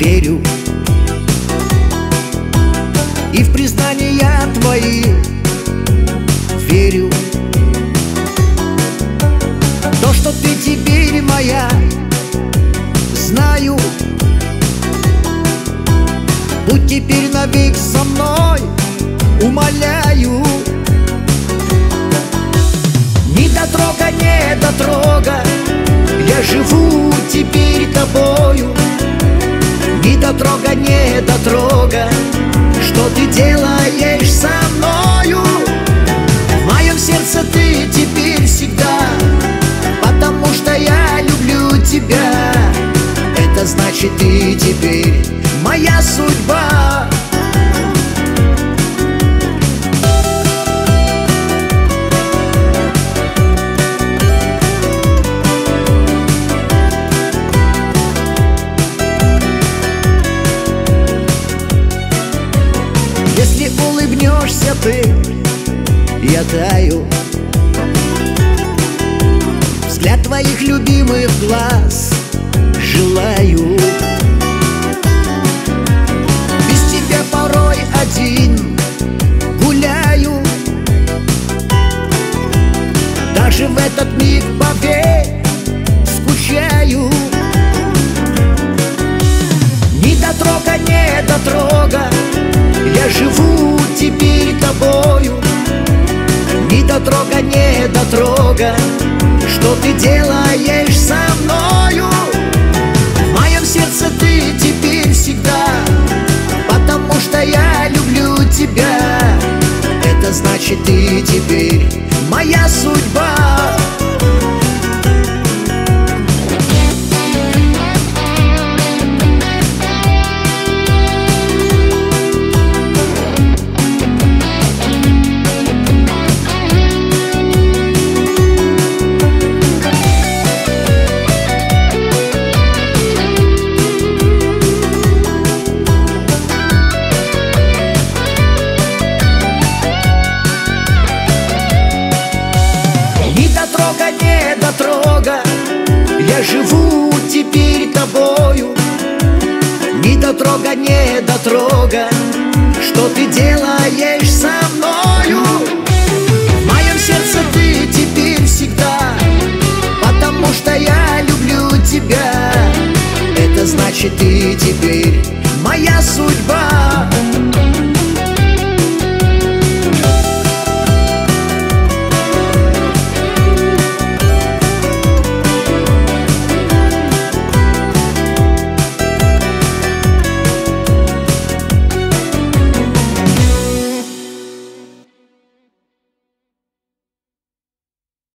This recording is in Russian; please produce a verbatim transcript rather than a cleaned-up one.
верю и в признания твои верю. То, что ты теперь моя, знаю. Будь теперь навек со мной, умоляю. Не дотрога, не дотрога, я живу теперь тобою. Не дотрога, не дотрога, что ты делаешь со мною. В моем сердце ты теперь всегда, потому что я люблю тебя. Это значит, ты теперь моя судьба. Если улыбнешься ты, я таю. Взгляд твоих любимых глаз желаю. Без тебя порой один гуляю. Даже в этот миг, поверь, скучаю. Не дотрога, не дотрога, я живу теперь тобою. Не дотрога, не дотрога, что ты делаешь со мною. В моем сердце ты теперь всегда, потому что я люблю тебя. Это значит, ты теперь моя судьба. Не дотрога, я живу теперь тобою. Не дотрога, не дотрога, что ты делаешь со